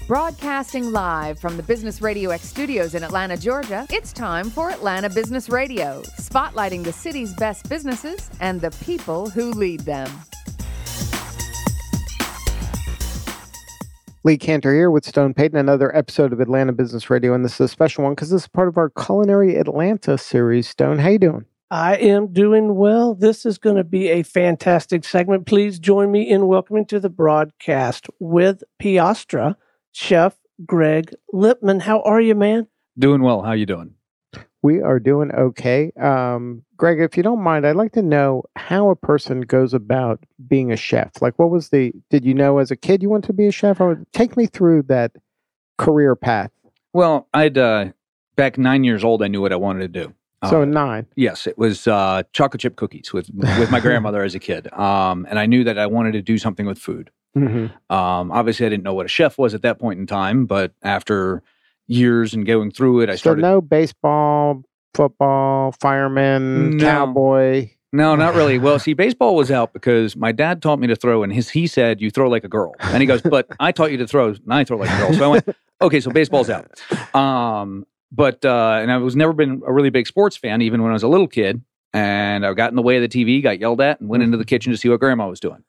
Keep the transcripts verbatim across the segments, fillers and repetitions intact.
Broadcasting live from the Business Radio X studios in Atlanta, Georgia, it's time for Atlanta Business Radio, spotlighting the city's best businesses and the people who lead them. Lee Cantor here with Stone Payton, another episode of Atlanta Business Radio, and this is a special one because this is part of our Culinary Atlanta series. Stone, how you doing? I am doing well. This is going to be a fantastic segment. Please join me in welcoming to the broadcast with Piastra, Chef Greg Lippman. How are you, man? Doing well. How you doing? We are doing okay. Um, Greg, if you don't mind, I'd like to know how a person goes about being a chef. Like, what was the, did you know as a kid you wanted to be a chef? Or take me through that career path. Well, I'd, uh, back nine years old, I knew what I wanted to do. So uh, nine. Yes, it was uh, chocolate chip cookies with with my grandmother as a kid. Um, and I knew that I wanted to do something with food. Mm-hmm. Um, obviously, I didn't know what a chef was at that point in time, but after years and going through it, I so started... no baseball, football, fireman, No. cowboy. No, not really. Well, see, baseball was out because my dad taught me to throw, and his he said, you throw like a girl. And he goes, but I taught you to throw, and I throw like a girl. So I went, okay, so baseball's out. Um, but, uh, and I was never been a really big sports fan, even when I was a little kid. And I got in the way of the T V, got yelled at, and went into the kitchen to see what grandma was doing.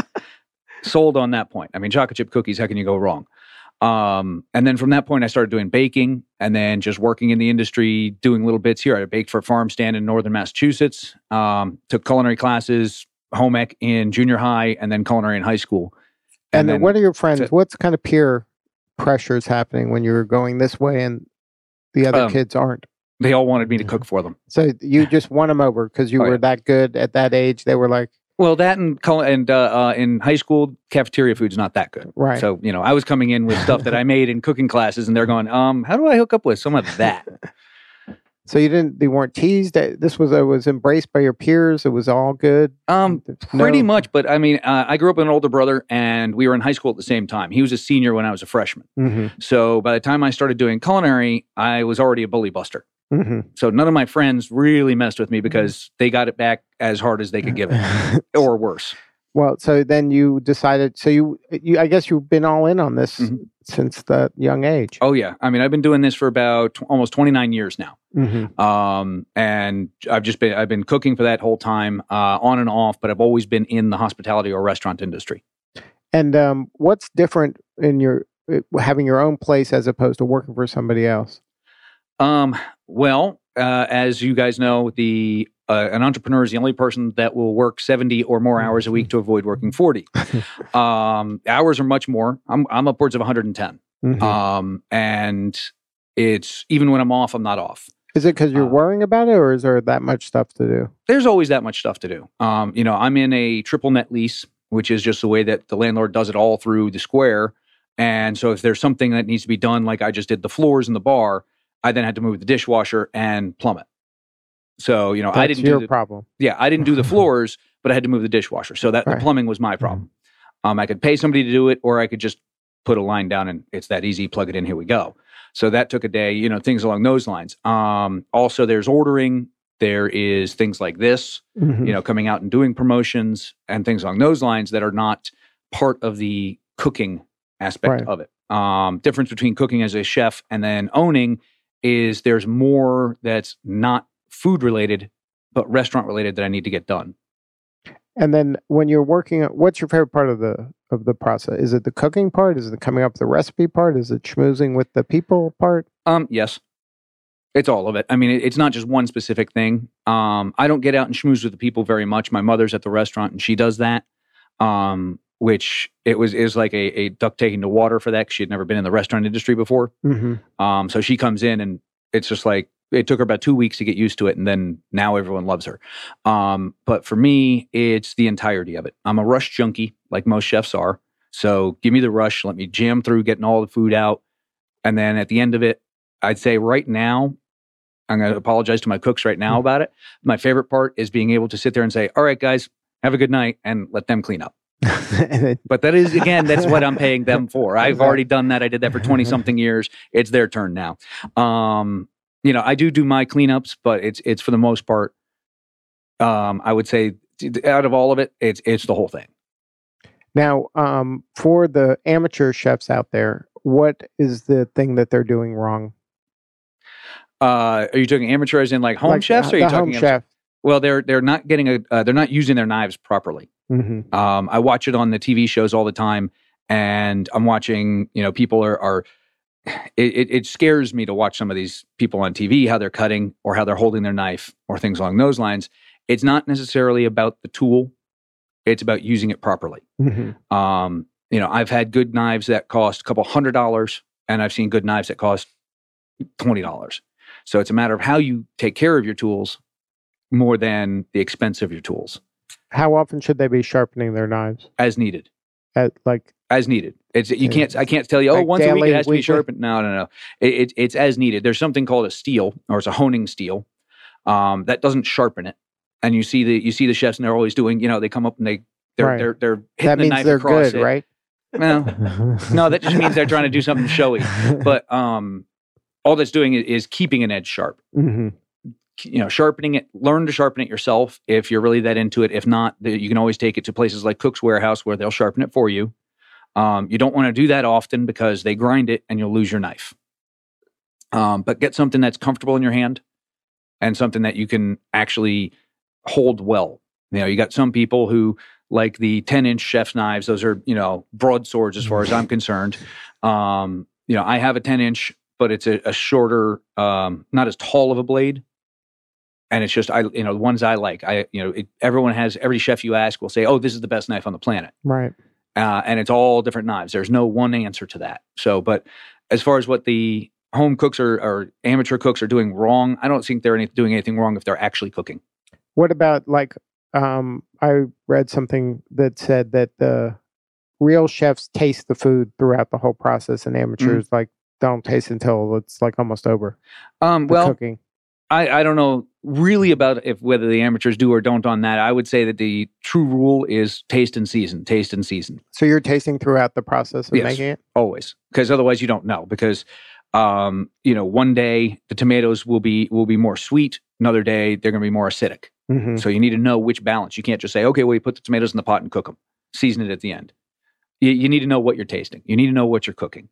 Sold on that point. I mean, chocolate chip cookies, how can you go wrong? Um, and then from that point, I started doing baking and then just working in the industry, doing little bits here. I baked for a farm stand in northern Massachusetts, um, took culinary classes, home ec in junior high, and then culinary in high school. And, And then then- what are your friends? to- What's kind of peer pressures happening when you're going this way and the other Um, kids aren't? They all wanted me to cook for them. So you just won them over because you Oh, were yeah. that good at that age. They were like, Well, that and cul- and uh, uh, in high school, cafeteria food's not that good. right. So, you know, I was coming in with stuff that I made in cooking classes, and they're going, um, how do I hook up with some of that? So you didn't, they weren't teased. That This was, it was embraced by your peers. It was all good. Um, No- Pretty much, but I mean, uh, I grew up with an older brother, and we were in high school at the same time. He was a senior when I was a freshman. Mhm, So by the time I started doing culinary, I was already a bully buster. mhm. So none of my friends really messed with me because they got it back as hard as they could give it, or worse. Well, so then you decided, so you, you, I guess you've been all in on this Mhm. since that young age. Oh yeah, I mean, I've been doing this for about tw- almost twenty-nine years now. Mhm. Um, and I've just been, I've been cooking for that whole time, uh, on and off, but I've always been in the hospitality or restaurant industry. And um, what's different in your, uh, having your own place as opposed to working for somebody else? Um, well, uh, as you guys know, the, uh, an entrepreneur is the only person that will work seventy or more hours a week to avoid working forty. um, hours are much more. I'm, I'm upwards of one hundred ten. Mhm. Um, and it's, even when I'm off, I'm not off. Is it because you're uh, worrying about it, or is there that much stuff to do? There's always that much stuff to do. Um, you know, I'm in a triple net lease, which is just the way that the landlord does it all through the square. And so if there's something that needs to be done, like I just did the floors in the bar, I then had to move the dishwasher and plumb it. So, you know, That's I didn't your do the, problem. yeah, I didn't do the floors, but I had to move the dishwasher. So that Right. the plumbing was my problem. Um, I could pay somebody to do it, or I could just put a line down and it's that easy, plug it in, here we go. So that took a day, you know, things along those lines. Um, also there's ordering, there is things like this, Mhm. you know, coming out and doing promotions and things along those lines that are not part of the cooking aspect Right. of it. Um, difference between cooking as a chef and then owning is there's more that's not food related, but restaurant related that I need to get done. And then when you're working, what's your favorite part of the of the process? Is it the cooking part? Is it the coming up with the recipe part? Is it schmoozing with the people part? Um, yes. It's all of it. I mean, it, it's not just one specific thing. Um, I don't get out and schmooze with the people very much. My mother's at the restaurant and she does that. Um, which it was is like a, a duck taking to water for that because she had never been in the restaurant industry before. Mm-hmm. Um, so she comes in and it's just like, it took her about two weeks to get used to it. And then now everyone loves her. Um, but for me, it's the entirety of it. I'm a rush junkie, like most chefs are. So give me the rush, let me jam through getting all the food out. And then at the end of it, I'd say right now, I'm going to apologize to my cooks right now about it. My favorite part is being able to sit there and say, all right, guys, have a good night, and let them clean up. But that is, again, that's what I'm paying them for. I've Exactly. already done that. I did that for twenty something years. It's their turn now. Um, you know, I do do my cleanups, but it's, it's for the most part, um, I would say out of all of it, it's, it's the whole thing. Now, um, for the amateur chefs out there, what is the thing that they're doing wrong? Uh, are you talking amateur as in like home Like, chefs? uh, Or are you the talking home chef? Well, they're they're not getting a uh, they're not using their knives properly. Mm-hmm. Um, I watch it on the T V shows all the time, and I'm watching. You know, people are are. It, it, it scares me to watch some of these people on T V, how they're cutting or how they're holding their knife or things along those lines. It's not necessarily about the tool; it's about using it properly. Mm-hmm. Um, you know, I've had good knives that cost a couple hundred dollars, and I've seen good knives that cost twenty dollars. So it's a matter of how you take care of your tools more than the expense of your tools. How often should they be sharpening their knives? As needed. At, like As needed. It's you Yeah. can't. I can't tell you. Oh, Like once a week daily, it has to be weekly? sharpened. No, no, no. It, it, it's as needed. There's something called a steel, or it's a honing steel, um, that doesn't sharpen it. And you see the you see the chefs, and they're always doing. You know, they come up and they they're Right. they're they're hitting that the means knife they're across good, it. right? No, no, that just means they're trying to do something showy. But um, all that's doing is, is keeping an edge sharp. Mm-hmm. You know, sharpening it. Learn to sharpen it yourself if you're really that into it. If not, the, you can always take it to places like Cook's Warehouse where they'll sharpen it for you. Um, you don't want to do that often because they grind it and you'll lose your knife. Um, but get something that's comfortable in your hand and something that you can actually hold well. You know, you got some people who like the ten inch chef's knives. Those are, you know, broadswords as far as I'm concerned. Um, you know, I have a ten inch, but it's a, a shorter, um, not as tall of a blade. And it's just, I, you know, the ones I like, I, you know, it, everyone has, every chef you ask will say, oh, this is the best knife on the planet. Right. Uh, and it's all different knives. There's no one answer to that. So, but as far as what the home cooks or, or amateur cooks are doing wrong, I don't think they're any, doing anything wrong if they're actually cooking. What about like um, I read something that said that the real chefs taste the food throughout the whole process, and amateurs mm-hmm. like don't taste until it's like almost over. Um, well, cooking. I, I don't know really about if whether the amateurs do or don't on that. I would say that the true rule is taste and season, taste and season. So you're tasting throughout the process of yes, making it? Always, because otherwise you don't know. Because um, you know, one day the tomatoes will be will be more sweet. Another day they're going to be more acidic. Mm-hmm. So you need to know which balance. You can't just say, okay, well, you put the tomatoes in the pot and cook them, season it at the end. You, you need to know what you're tasting. You need to know what you're cooking.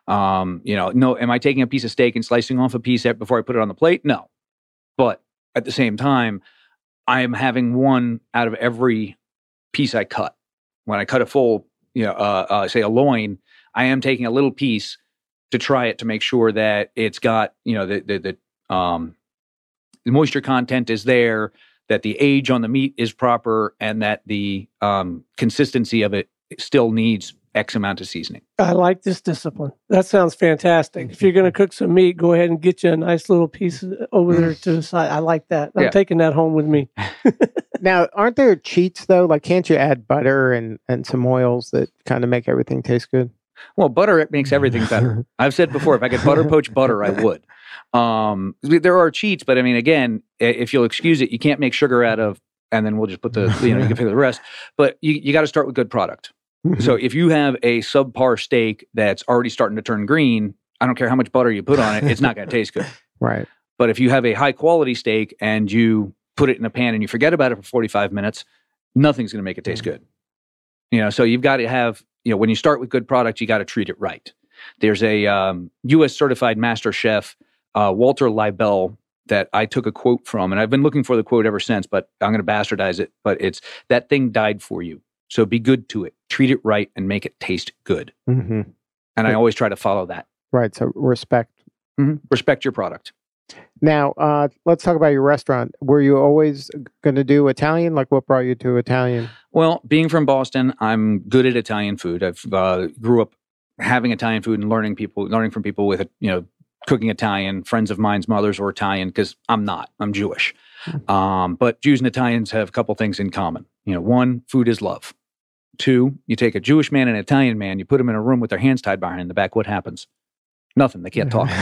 Um, you know, no, am I taking a piece of steak and slicing off a piece before I put it on the plate? No. But at the same time, I am having one out of every piece I cut. When I cut a full, you know, uh, uh, say a loin, I am taking a little piece to try it to make sure that it's got, you know, the the, the um, the moisture content is there, that the age on the meat is proper, and that the um, consistency of it still needs X amount of seasoning. I like this discipline. That sounds fantastic. If you're going to cook some meat, go ahead and get you a nice little piece over there to the side. I like that. I'm Yeah. taking that home with me. Now, aren't there cheats though? Like, can't you add butter and, and some oils that kind of make everything taste good? Well, butter makes everything better. I've said before, if I could butter poach butter, I would. Um, there are cheats, but I mean, again, if you'll excuse it, you can't make sugar out of, and then we'll just put the, you know, you can figure the rest. But you, you got to start with good product. So if you have a subpar steak that's already starting to turn green, I don't care how much butter you put on it, it's not going to taste good. Right. But if you have a high quality steak and you put it in a pan and you forget about it for forty-five minutes, nothing's going to make it taste good. You know, so you've got to have, you know, when you start with good product, you got to treat it right. There's a um, U S certified master chef, uh, Walter Leibel, that I took a quote from, and I've been looking for the quote ever since, but I'm going to bastardize it. But it's, that thing died for you. So be good to it, treat it right, and make it taste good. Mm-hmm. And I always try to follow that. Right. So respect. Mm-hmm. Respect your product. Now, uh, let's talk about your restaurant. Were you always going to do Italian? Like, what brought you to Italian? Well, being from Boston, I'm good at Italian food. I've uh, grew up having Italian food and learning people, learning from people with, you know, cooking Italian. Friends of mine's mothers were Italian because I'm not. I'm Jewish. Mm-hmm. Um, but Jews and Italians have a couple things in common. You know, one, food is love. Two, you take a Jewish man and an Italian man, you put them in a room with their hands tied behind the back. What happens? Nothing. They can't talk.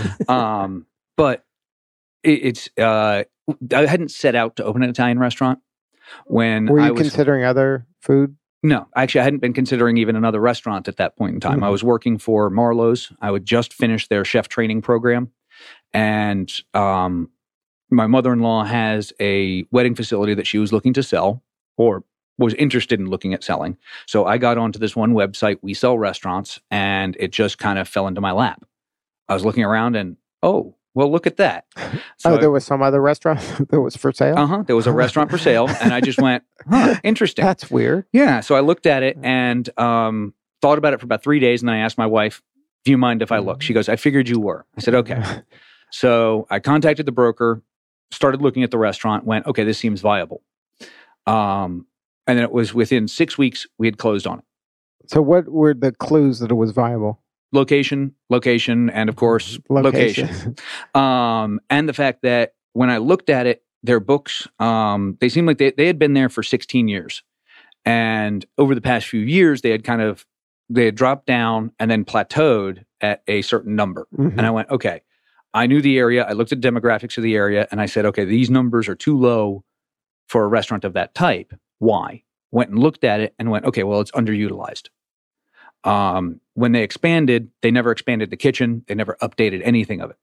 um, but it, it's, uh, I hadn't set out to open an Italian restaurant when Were you I was considering other food? No, actually, I hadn't been considering even another restaurant at that point in time. Mm-hmm. I was working for Marlowe's. I would just finish their chef training program. And um, my mother-in-law has a wedding facility that she was looking to sell, or was interested in looking at selling. So I got onto this one website, We Sell Restaurants, and it just kind of fell into my lap. I was looking around and, oh, well, look at that. So oh, there was some other restaurant that was for sale? Uh-huh. There was a restaurant for sale, and I just went, huh, interesting. That's weird. Yeah. So I looked at it and um, thought about it for about three days, and then I asked my wife, do you mind if I look? She goes, I figured you were. I said, okay. So I contacted the broker, started looking at the restaurant, went, okay, this seems viable. Um, and then it was within six weeks, we had closed on it. So what were the clues that it was viable? Location, location, and of course, location. Location. um, and the fact that when I looked at it, their books, um, they seemed like they, they had been there for sixteen years. And over the past few years, they had kind of, they had dropped down and then plateaued at a certain number. Mhm. And I went, okay, I knew the area. I looked at demographics of the area and I said, okay, these numbers are too low for a restaurant of that type. Why? Went and looked at it and went, okay, well, it's underutilized. Um, when they expanded, they never expanded the kitchen. They never updated anything of it.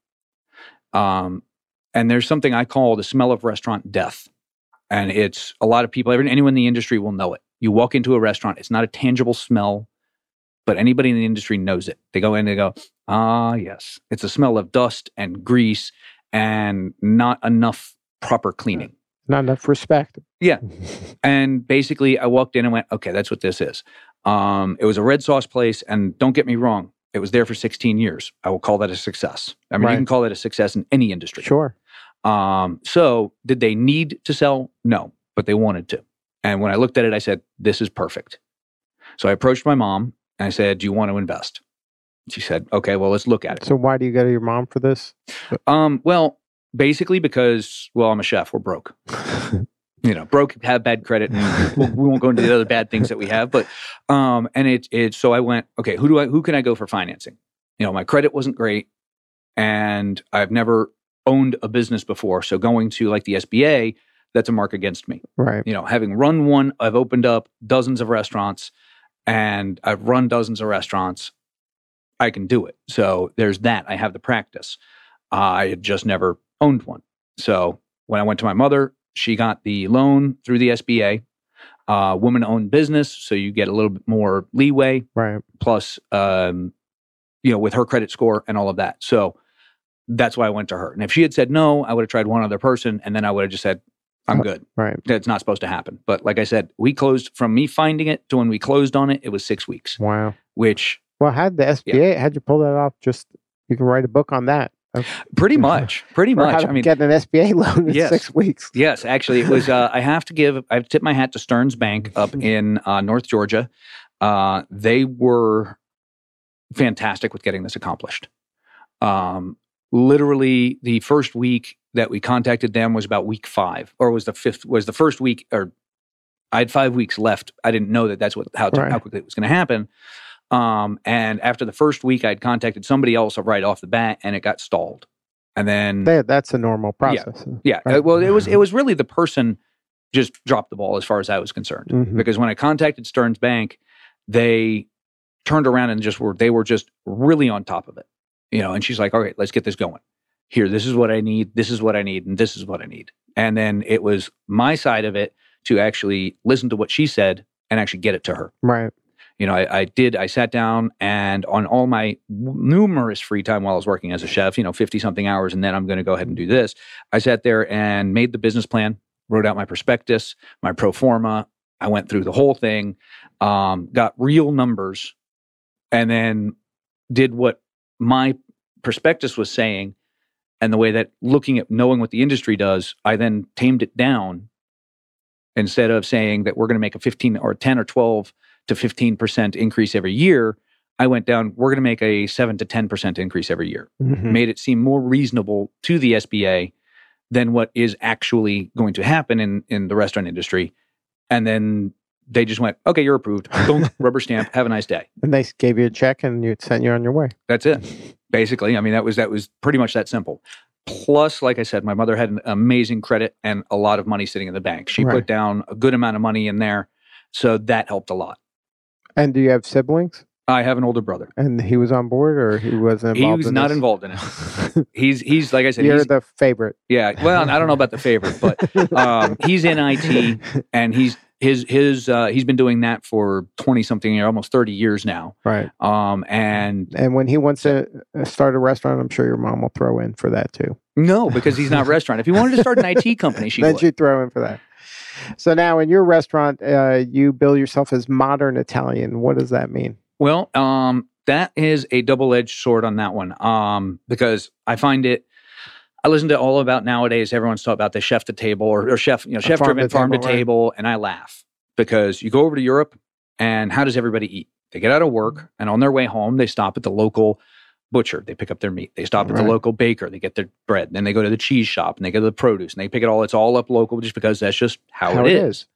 Um, and there's something I call the smell of restaurant death. And it's a lot of people, anyone in the industry will know it. You walk into a restaurant, it's not a tangible smell, but anybody in the industry knows it. They go in and they go, ah, yes. It's a smell of dust and grease and not enough proper cleaning. Not enough respect. Yeah. And basically, I walked in and went, okay, that's what this is. Um, it was a red sauce place. And don't get me wrong, it was there for sixteen years. I will call that a success. I mean, Right. you can call that a success in any industry. Sure. Um, so did they need to sell? No, but they wanted to. And when I looked at it, I said, this is perfect. So I approached my mom and I said, do you want to invest? She said, okay, well, let's look at it. So why do you go to your mom for this? Um, well, basically because, well, I'm a chef. We're broke. You know, broke, have bad credit, and we'll, we won't go into the other bad things that we have. But, um, and it, it, so I went, okay, who do I, who can I go for financing? You know, my credit wasn't great and I've never owned a business before. So going to like the S B A, that's a mark against me. Right. You know, having run one, I've opened up dozens of restaurants and I've run dozens of restaurants. I can do it. So there's that. I have the practice. Uh, I had just never owned one. So when I went to my mother, she got the loan through the S B A, uh, woman-owned business. So you get a little bit more leeway, Right. plus, um, you know, with her credit score and all of that. So that's why I went to her. And if she had said no, I would have tried one other person, and then I would have just said, I'm good. Right. That's not supposed to happen. But like I said, we closed, from me finding it to when we closed on it, it was six weeks, Wow. which Well, how'd the S B A, how'd you pull that off? Just, you can write a book on that. pretty much, pretty Or how much. to I mean, get an S B A loan in yes. six weeks. yes, actually, it was, uh, I have to give, I tip my hat to Stearns Bank up in uh, North Georgia. Uh, they were fantastic with getting this accomplished. Um, literally, the first week that we contacted them was about week five, or was the fifth, was the first week, or I had five weeks left. I didn't know that that's what, how, Right. how quickly it was going to happen. Um, and after the first week, I'd contacted somebody else right off the bat, and it got stalled. And then, That, that's a normal process. yeah, Right. uh, well, it was it was really the person just dropped the ball as far as I was concerned. Mhm. Because when I contacted Stearns Bank, they turned around and just were they were just really on top of it, you know. And she's like, "All right, let's get this going. Here, this is what I need. This is what I need, and this is what I need." And then it was my side of it to actually listen to what she said and actually get it to her. Right. You know, I, I did, I sat down and on all my numerous free time while I was working as a chef, you know, fifty something hours, and then I'm going to go ahead and do this. I sat there and made the business plan, wrote out my prospectus, my pro forma. I went through the whole thing, um, got real numbers, and then did what my prospectus was saying. And the way that looking at knowing what the industry does, I then tamed it down. Instead of saying that we're going to make a fifteen or ten or twelve to fifteen percent increase every year, I went down, we're going to make a seven to ten percent increase every year. Mhm. Made it seem more reasonable to the S B A than what is actually going to happen in, in the restaurant industry. And then they just went, okay, you're approved. Boom, rubber stamp. Have a nice day. And they gave you a check and you sent you on your way. That's it. Basically, I mean, that was that was pretty much that simple. Plus, like I said, my mother had an amazing credit and a lot of money sitting in the bank. She Right. put down a good amount of money in there. So that helped a lot. And do you have siblings? I have an older brother. And he was on board, or he wasn't He involved? was in not this? involved in it. He's he's like I said, You're he's, the favorite. yeah. Well, I don't know about the favorite, but um, he's in I T, and he's his his uh, he's been doing that for twenty something, almost thirty years now. Right. Um, and and when he wants to start a restaurant, I'm sure your mom will throw in for that too. No, because he's not a restaurant. If he wanted to start an I T company, she then would. she'd throw in for that. So now in your restaurant, uh, you bill yourself as modern Italian. What does that mean? Well, um, that is a double-edged sword on that one, um, because I find it. I listen to all about nowadays. Everyone's talking about the chef to table or, or chef, you know, chef driven farm to table, right. And I laugh because you go over to Europe, and how does everybody eat? They get out of work, and on their way home, they stop at the local butcher. They pick up their meat. They stop at right. the local baker. They get their bread. Then they go to the cheese shop, and they go to the produce, and they pick it all. It's all up local, just because that's just how, how it, it is. is.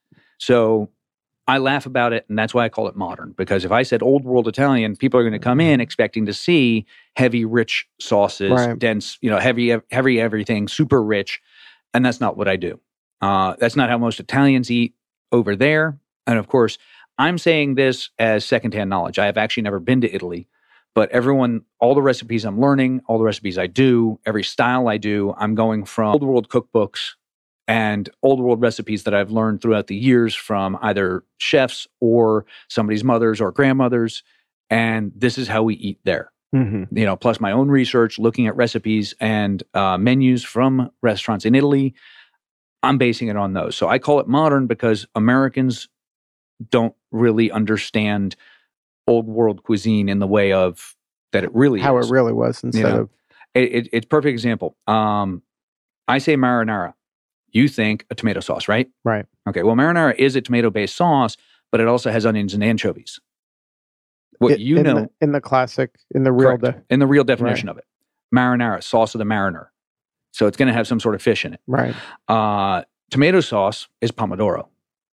So I laugh about it, and that's why I call it modern. Because if I said old world Italian, people are going to come in expecting to see heavy, rich sauces, right. dense, you know, heavy, heavy everything, super rich, and that's not what I do. Uh, that's not how most Italians eat over there. And of course, I'm saying this as secondhand knowledge. I have actually never been to Italy, but everyone, all the recipes I'm learning, all the recipes I do, every style I do, I'm going from old world cookbooks and old world recipes that I've learned throughout the years from either chefs or somebody's mothers or grandmothers. And this is how we eat there. Mm-hmm. You know, plus my own research, looking at recipes and uh, menus from restaurants in Italy. I'm basing it on those. So I call it modern because Americans don't really understand old world cuisine in the way of that it really how is. it really was instead you know? of it, it, it's perfect example. Um, I say marinara. You think a tomato sauce, right? Right. Okay. Well, marinara is a tomato-based sauce, but it also has onions and anchovies. What it, you in know the, in the classic, in the real, de- in the real definition right. of it, marinara, sauce of the mariner. So it's going to have some sort of fish in it. Right. Uh, tomato sauce is pomodoro,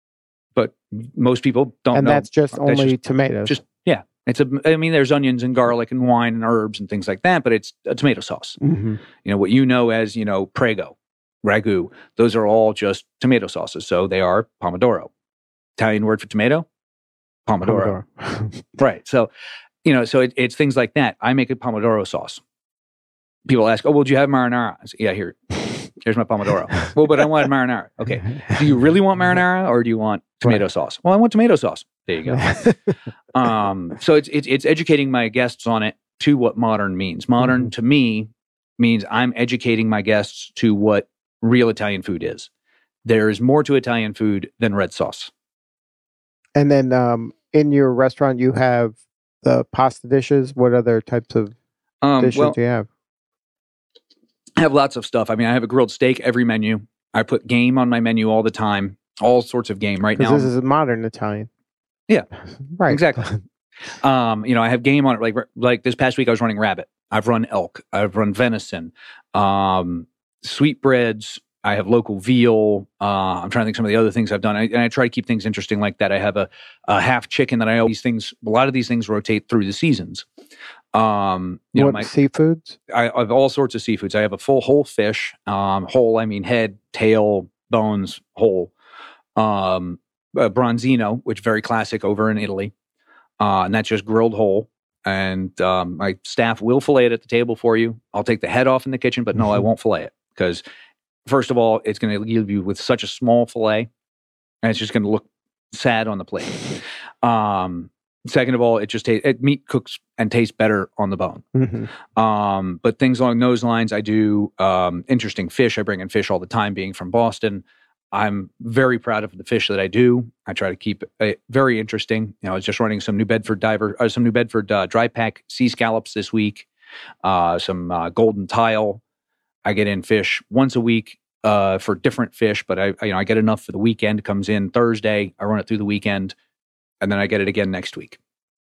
but most people don't and know. And that's just that's only just, tomatoes. Just yeah. It's a. I mean, there's onions and garlic and wine and herbs and things like that, but it's a tomato sauce. Mm-hmm. You know what you know as you know prego. Ragu, those are all just tomato sauces. So they are pomodoro. Italian word for tomato? Pomodoro. pomodoro. Right. So, you know, so it, it's things like that. I make a pomodoro sauce. People ask, oh, well, do you have marinara? I say, yeah, here. Here's my pomodoro. Well, but I wanted marinara. Okay. Do you really want marinara or do you want tomato right. sauce? Well, I want tomato sauce. There you go. um, so it's, it's it's educating my guests on it to what modern means. Modern mm-hmm. to me means I'm educating my guests to what real Italian food is. There is more to Italian food than red sauce. And then um, in your restaurant, you have the pasta dishes. What other types of um, dishes well, do you have? I have lots of stuff. I mean, I have a grilled steak every menu. I put game on my menu all the time. All sorts of game right now. This is modern Italian. Yeah, right. Exactly. um, you know, I have game on it. Like like this past week, I was running rabbit. I've run elk. I've run venison. Um, sweetbreads. I have local veal. Uh, I'm trying to think some of the other things I've done. I, and I try to keep things interesting like that. I have a, a half chicken that I always things. A lot of these things rotate through the seasons. Um, you what know, my, seafoods? I, I have all sorts of seafoods. I have a full whole fish. Um, whole, I mean head, tail, bones, whole. Um, uh, bronzino, which is very classic over in Italy, uh, and that's just grilled whole. And um, my staff will fillet it at the table for you. I'll take the head off in the kitchen, but no, mm-hmm. I won't fillet it because, first of all, it's going to leave you with such a small fillet, and it's just going to look sad on the plate. Um, second of all, it just tastes, it, meat cooks and tastes better on the bone. Mm-hmm. Um, but things along those lines, I do um, interesting fish. I bring in fish all the time, being from Boston. I'm very proud of the fish that I do. I try to keep it very interesting. You know, I was just running some New Bedford diver, uh, some New Bedford uh, dry pack sea scallops this week, uh, some uh, golden tile. I get in fish once a week uh, for different fish, but I, I, you know, I get enough for the weekend. It comes in Thursday. I run it through the weekend, and then I get it again next week.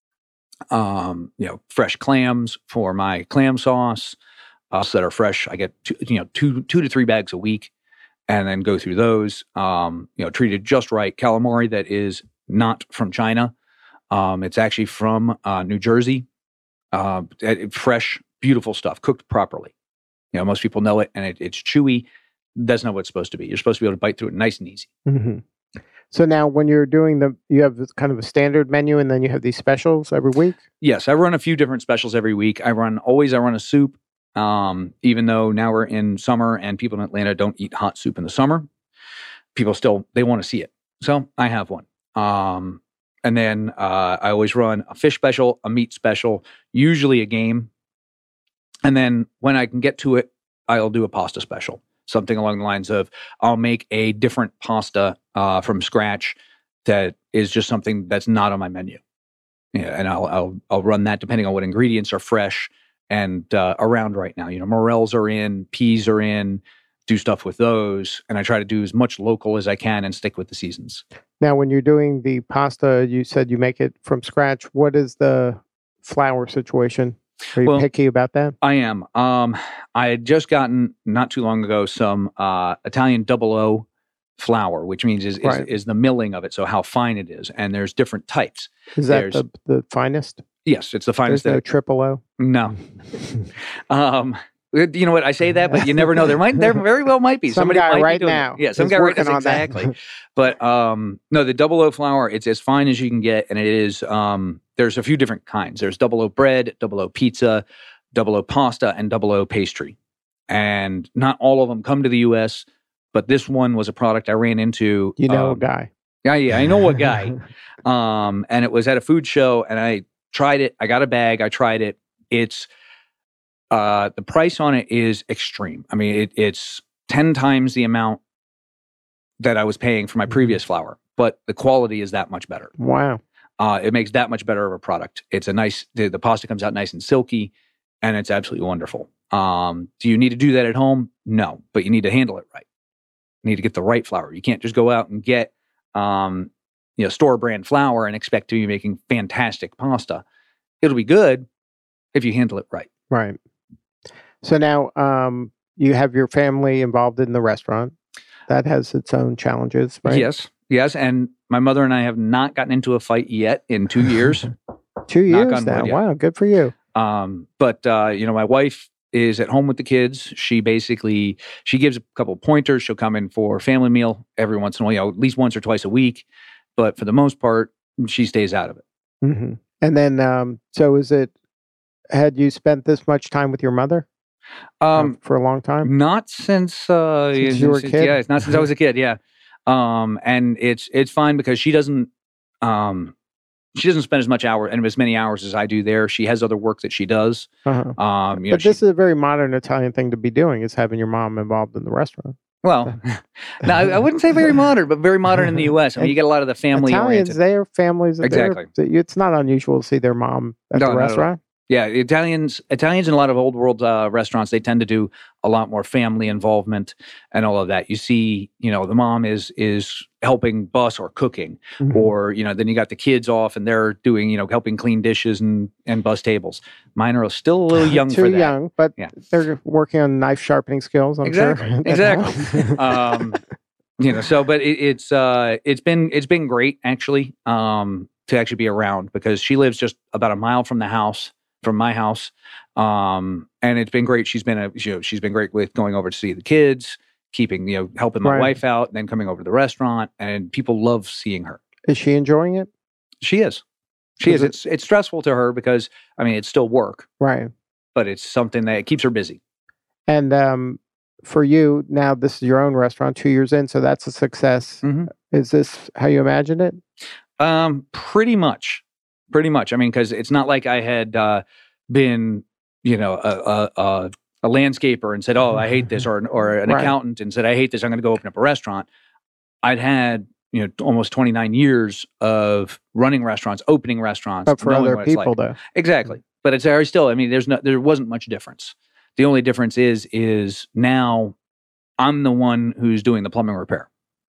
Um, you know, fresh clams for my clam sauce uh, that are fresh. I get two, you know two two to three bags a week. And then go through those, um, you know, treated just right. Calamari that is not from China. Um, it's actually from uh, New Jersey. Uh, it, fresh, beautiful stuff, cooked properly. You know, most people know it, and it, it's chewy. That's not what it's supposed to be. You're supposed to be able to bite through it nice and easy. Mm-hmm. So now when you're doing the, you have kind of a standard menu, and then you have these specials every week? Yes, I run a few different specials every week. I run, always I run a soup. Um, even though now we're in summer and people in Atlanta don't eat hot soup in the summer, people still, they want to see it. So I have one. Um, and then uh, I always run a fish special, a meat special, usually a game. And then when I can get to it, I'll do a pasta special. Something along the lines of I'll make a different pasta uh, from scratch that is just something that's not on my menu. Yeah, and I'll I'll I'll run that depending on what ingredients are fresh and uh, around right now. You know, morels are in, peas are in. Do stuff with those, and I try to do as much local as I can and stick with the seasons. Now, when you're doing the pasta, you said you make it from scratch. What is the flour situation? Are you Well, picky about that? I am. Um, I had just gotten not too long ago some uh, Italian double O flour, which means is, is Right. is the milling of it, so how fine it is, and there's different types. Is that there's- the, the finest? Yes, it's the finest. There's no that- triple O? no. um, you know what? I say that, but you never know. There might, there very well might be Some somebody guy might be right doing it. now Yeah, some is guy right working now. on that. Exactly. But um, no, the double O flour, it's as fine as you can get, and it is. Um, there's a few different kinds. There's double O bread, double O pizza, double O pasta, and double O pastry. And not all of them come to the U S, but this one was a product I ran into. You know um, a guy. Yeah, yeah, I know a guy. Um, and it was at a food show, and I tried it. I got a bag. I tried it. It's uh, the price on it is extreme. I mean, it, it's ten times the amount that I was paying for my previous flour, but the quality is that much better. Wow. Uh, it makes that much better of a product. It's a nice. The, the pasta comes out nice and silky, and it's absolutely wonderful. Um, do you need to do that at home? No, but you need to handle it right. You need to get the right flour. You can't just go out and get um, you know, store brand flour and expect to be making fantastic pasta. It'll be good if you handle it right. Right. So now um, you have your family involved in the restaurant. That has its own challenges, right? Yes, yes. And my mother and I have not gotten into a fight yet in two years. Two Knock years on now. wood, yeah. Wow, good for you. Um, but uh, you know, my wife is at home with the kids. She basically she gives a couple of pointers. She'll come in for a family meal every once in a while, you know, at least once or twice a week. But for the most part, she stays out of it. hmm And then, um, so is it? Had you spent this much time with your mother uh, Um, for a long time? not since uh, Since you were a since- kid? Yeah, it's not since I was a kid. Yeah, um, and it's it's fine because she doesn't um, she doesn't spend as much hour and as many hours as I do there. She has other work that she does. Uh-huh. Um, you know, But she- this is a very modern Italian thing to be doing: is having your mom involved in the restaurant. well, no, I I wouldn't say very modern, but very modern in the U S. I mean, you get a lot of the family Italians, oriented. their families, they're- Exactly. It's not unusual to see their mom at No, the not at all. restaurant. Yeah, Italians, Italians in a lot of old world uh, restaurants, they tend to do a lot more family involvement and all of that. You see, you know, the mom is is helping bus or cooking, Mhm. or you know, then you got the kids off and they're doing, you know, helping clean dishes and and bus tables. Mine are still a little young Too for that. young, but Yeah. they're working on knife sharpening skills. I'm Exactly, sure. exactly. um, you know, so but it, it's uh, it's been it's been great actually um, to actually be around because she lives just about a mile from the house. From my house, um, and it's been great. She's been a you know, she's been great with going over to see the kids, keeping you know helping my Right. wife out, then coming over to the restaurant, and people love seeing her. Is she enjoying it? She is, she Is is. it- It's it's stressful to her because I mean it's still work, Right. but it's something that keeps her busy. And um, for you now, this is your own restaurant. Two years in, so that's a success. Mhm. Is this how you imagined it? Um, pretty much, pretty much. I mean, because it's not like I had uh, been, you know, a, a, a, a landscaper and said, "Oh, I hate this," or or an Right. accountant and said, "I hate this. I'm going to go open up a restaurant." I'd had you know almost twenty-nine years of running restaurants, opening restaurants, But for knowing other what it's people, like. though. Exactly. But it's very still. I mean, there's no, there wasn't much difference. The only difference is is now I'm the one who's doing the plumbing repair.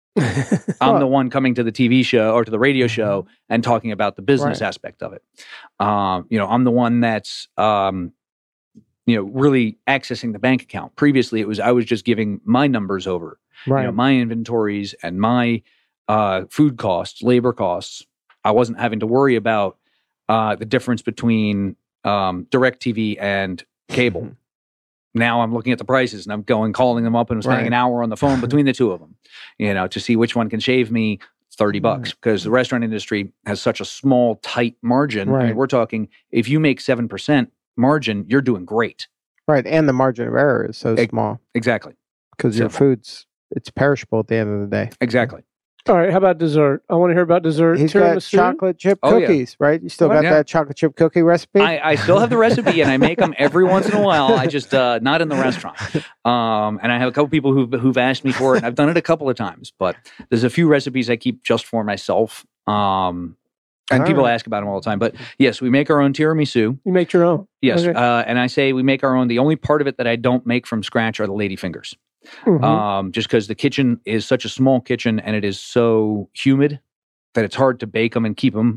I'm the one coming to the T V show or to the radio show and talking about the business Right. aspect of it. Um, you know, I'm the one that's, um, you know, really accessing the bank account. Previously, it was I was just giving my numbers over, right. you know, my inventories and my uh, food costs, labor costs. I wasn't having to worry about uh, the difference between um, DirecTV and cable. Mm-hmm. Now I'm looking at the prices and I'm going calling them up and I'm spending an Right. hour on the phone between the two of them, you know, to see which one can shave me thirty Right. bucks because the restaurant industry has such a small, tight margin. I Right. mean, we're talking if you make seven percent margin, you're doing great. Right. And the margin of error is so Ex- small Exactly. because your So- food's it's perishable at the end of the day. Exactly. All right, how about dessert? I want to hear about dessert. He's got Tiramisu? chocolate chip Oh, yeah. cookies, right? You still What? got Yeah. that chocolate chip cookie recipe? I, I still have the recipe, and I make them every once in a while. I just uh, not in the restaurant. Um, and I have a couple people who've who've asked me for it. And I've done it a couple of times, but there's a few recipes I keep just for myself. Um, and All people right. ask about them all the time. But yes, we make our own tiramisu. You make your own. Yes, Okay. uh, and I say we make our own. The only part of it that I don't make from scratch are the lady fingers. Mhm. Um, just because the kitchen is such a small kitchen and it is so humid that it's hard to bake them and keep them.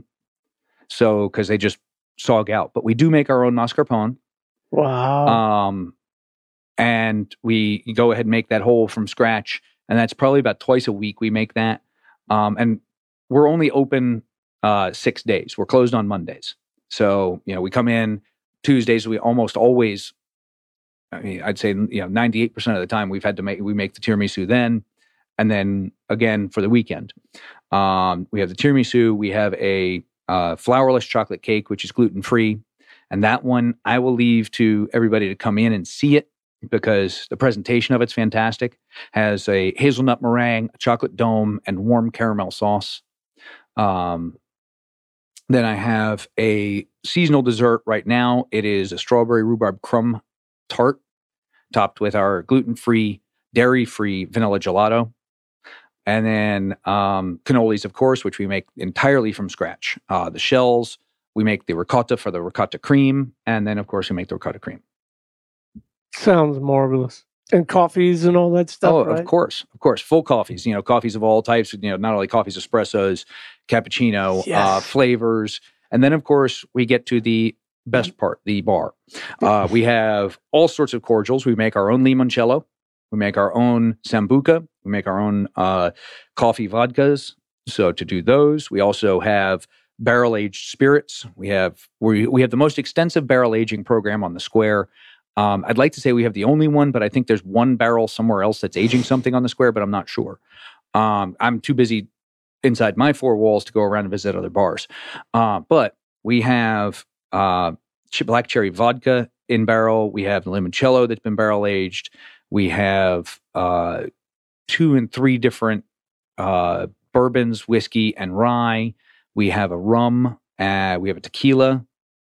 So, because they just sog out. But we do make our own mascarpone. Wow. Um, and we go ahead and make that whole from scratch. And that's probably about twice a week we make that. Um, and we're only open uh, six days. We're closed on Mondays. So, you know, we come in Tuesdays. We almost always, I mean, I'd say, you know, ninety-eight percent of the time we've had to make, we make the tiramisu then. And then again for the weekend. Um, we have the tiramisu. We have a uh, flourless chocolate cake, which is gluten-free. And that one I will leave to everybody to come in and see it because the presentation of it's fantastic. Has a hazelnut meringue, a chocolate dome, and warm caramel sauce. Um, then I have a seasonal dessert right now. It is a strawberry rhubarb crumb tart topped with our gluten-free, dairy-free vanilla gelato. And then um, cannolis, of course, which we make entirely from scratch. Uh, the shells, we make the ricotta for the ricotta cream. And then, of course, we make the ricotta cream. Sounds marvelous. And coffees and all that stuff, oh, right? of course. Of course. Full coffees. You know, coffees of all types. You know, not only coffees, espressos, cappuccino, Yes. uh, flavors. And then, of course, we get to the best part, the bar. Uh, we have all sorts of cordials. We make our own limoncello. We make our own sambuca. We make our own uh, coffee vodkas. So to do those, we also have barrel-aged spirits. We have we we have the most extensive barrel aging program on the square. Um, I'd like to say we have the only one, but I think there's one barrel somewhere else that's aging something on the square, but I'm not sure. Um, I'm too busy inside my four walls to go around and visit other bars. Uh, but we have uh, black cherry vodka in barrel. We have limoncello that's been barrel aged. We have uh, two and three different uh, bourbons, whiskey, and rye. We have a rum. Uh, we have a tequila.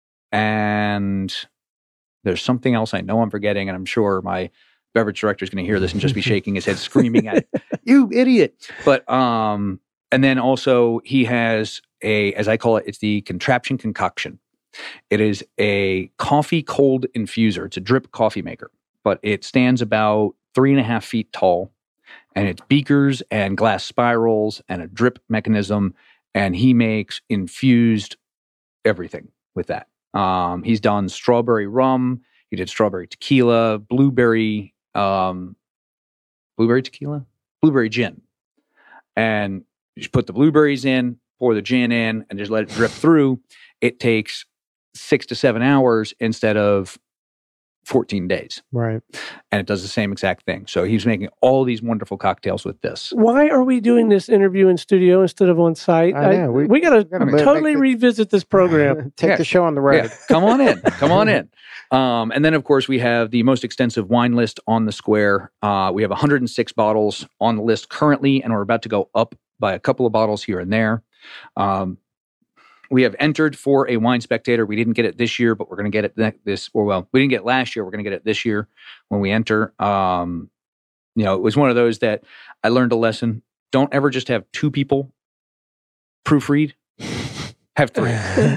And there's something else I know I'm forgetting, and I'm sure my beverage director is going to hear this and just be shaking his head, screaming at it, "You idiot!" But um, and then also he has a, as I call it, it's the contraption concoction. It is a coffee cold infuser. It's a drip coffee maker, but it stands about three and a half feet tall, and it's beakers and glass spirals and a drip mechanism, and he makes infused everything with that. Um, he's done strawberry rum. He did strawberry tequila, blueberry, um, blueberry tequila, blueberry gin. And you just put the blueberries in, pour the gin in, and just let it drip through. It takes six to seven hours instead of fourteen days. Right. And it does the same exact thing. So he's making all these wonderful cocktails with this. Why are we doing this interview in studio instead of on site? I know. We, We- got to gotta make totally the- revisit this program. Take Yeah. the show on the road. Yeah, come on in. Come on in. Um, and then, of course, we have the most extensive wine list on the square. Uh, we have one hundred six bottles on the list currently, and we're about to go up by a couple of bottles here and there. Um, we have entered for a wine spectator. We didn't get it this year, but we're going to get it ne- this, or well, we didn't get it last year. We're going to get it this year when we enter. Um, you know, it was one of those that I learned a lesson. Don't ever just have two people proofread. Have three.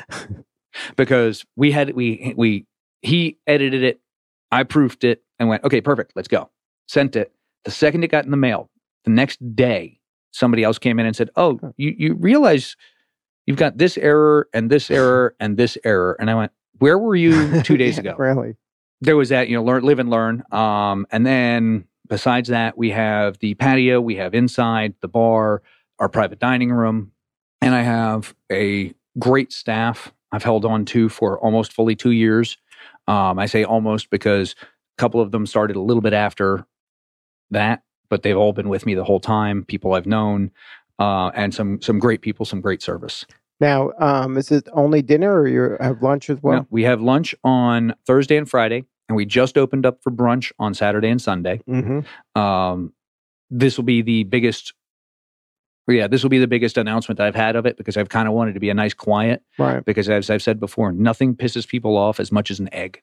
Because we had, we, we, he edited it, I proofed it, and went, okay, perfect, let's go. Sent it. The second it got in the mail, the next day, somebody else came in and said, oh, you, you realize you've got this error and this error and this error. And I went, where were you two days Yeah, ago? Really? There was that, you know, learn, live and learn. Um, and then besides that, we have the patio, we have inside, the bar, our private dining room, and I have a great staff I've held on to for almost fully two years. Um, I say almost because a couple of them started a little bit after that, but they've all been with me the whole time, people I've known, uh, and some some great people, some great service. Now, um, is it only dinner or you have lunch as well? No, we have lunch on Thursday and Friday, and we just opened up for brunch on Saturday and Sunday. Mm-hmm. Um, this will be the biggest Yeah, this will be the biggest announcement I've had of it because I've kind of wanted to be a nice quiet. Right. Because as I've said before, nothing pisses people off as much as an egg.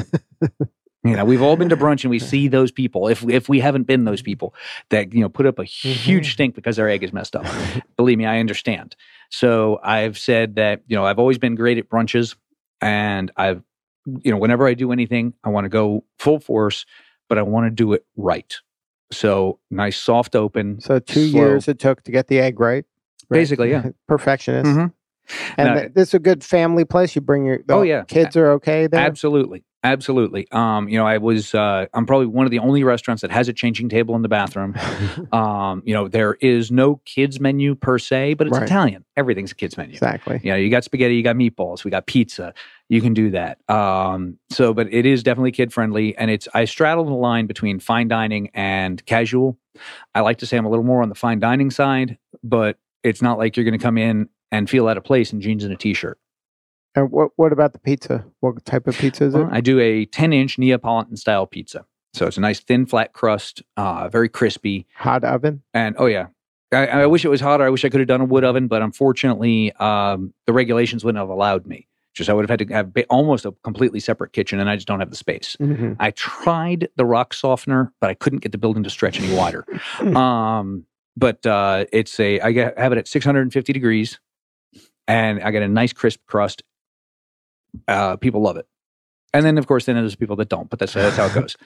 You know, we've all been to brunch and we see those people. If if we haven't been those people that, you know, put up a huge stink because their egg is messed up. Believe me, I understand. So I've said that, you know, I've always been great at brunches, and I've, you know, whenever I do anything, I want to go full force, but I want to do it right. So nice soft open. So two slow. years it took to get the egg right. right? Basically, yeah. Perfectionist. Mm-hmm. And Now, th- this is a good family place. You bring your the Oh, yeah. kids are okay there. Absolutely. Absolutely. Um, you know, I was, uh, I'm probably one of the only restaurants that has a changing table in the bathroom. um, you know, there is no kids menu per se, but it's Right. Italian. Everything's a kids menu. Exactly. You know, you got spaghetti, you got meatballs, we got pizza. You can do that. Um, so, but it is definitely kid friendly, and it's, I straddle the line between fine dining and casual. I like to say I'm a little more on the fine dining side, but it's not like you're going to come in and feel out of place in jeans and a t-shirt. And what what about the pizza? What type of pizza is it? Well, I do a ten inch Neapolitan style pizza. So it's a nice thin, flat crust, uh, very crispy. Hot oven? And oh, yeah. I, I wish it was hotter. I wish I could have done a wood oven, but unfortunately, um, the regulations wouldn't have allowed me. Just I would have had to have ba- almost a completely separate kitchen, and I just don't have the space. Mm-hmm. I tried the rock softener, but I couldn't get the building to stretch any wider. um, but uh, it's a, I get, have it at six hundred fifty degrees, and I get a nice crisp crust. Uh, people love it. And then, of course, then there's people that don't, but that's, that's how it goes.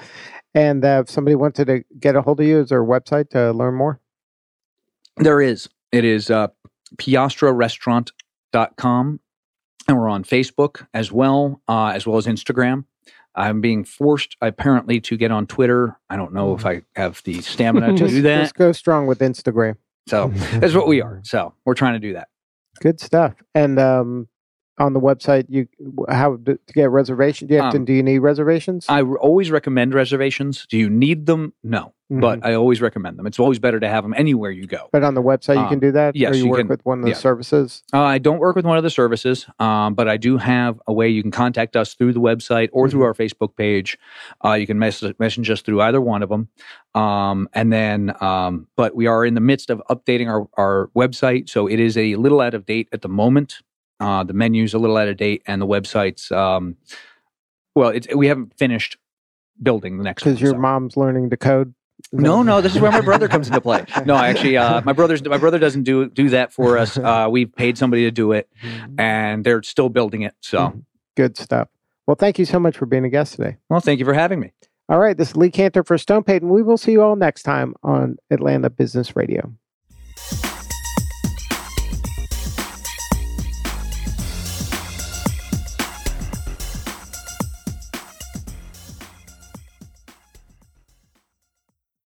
And uh, if somebody wanted to get a hold of you, is there a website to learn more? There is. It is uh, piastra restaurant dot com. And we're on Facebook as well, uh, as well as Instagram. I'm being forced, apparently, to get on Twitter. I don't know if I have the stamina to just, do that. Just go strong with Instagram. So that's what we are. So we're trying to do that. Good stuff. And um, on the website, you how to get reservations? Do you have Um, to, do you need reservations? I r- always recommend reservations. Do you need them? No. Mhm. But I always recommend them. It's always better to have them anywhere you go. But on the website, you um, can do that? yes, Or you, you work can- with one of the yeah. services? Uh, I don't work with one of the services, um, but I do have a way you can contact us through the website or through Mhm. our Facebook page. Uh, you can mess- message us through either one of them. Um, and then, um, but we are in the midst of updating our, our website. So it is a little out of date at the moment. Uh, the menu's a little out of date, and the website's, um, well, it's, we haven't finished building the next one. Because your so. mom's learning to code? Is No, that- no, this is where my brother comes into play. No, actually, uh, my brother's my brother doesn't do do that for us. Uh, we've paid somebody to do it, and they're still building it. So, Mhm. Good stuff. Well, thank you so much for being a guest today. well, thank you for having me. All right, this is Lee Cantor for Stone Payton. We will see you all next time on Atlanta Business Radio.